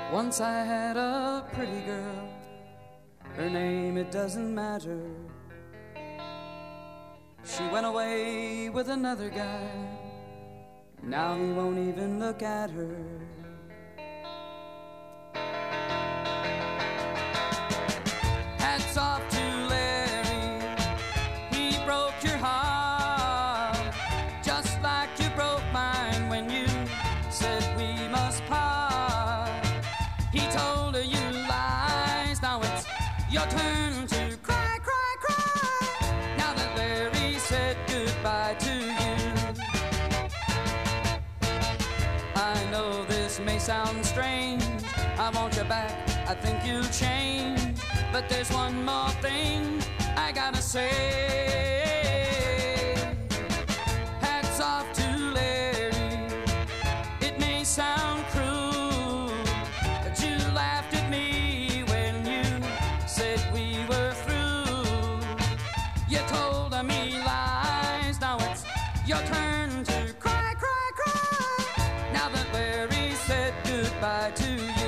Once I had a pretty girl, her name it doesn't matter. She went away with another guy, now he won't even look at her. Hats off to Larry, he broke your heart, just like you broke mine when you said we must part. He told her you lies, now it's your turn to cry, cry, cry, now that Larry said goodbye to you. I know this may sound strange, I want you back, I think you'll change, but there's one more thing I gotta say. Hats off to Larry, it may sound cruel, but you laughed at me when you said we were through. You told me lies, now it's your turn to cry, cry, cry, now that Larry said goodbye to you.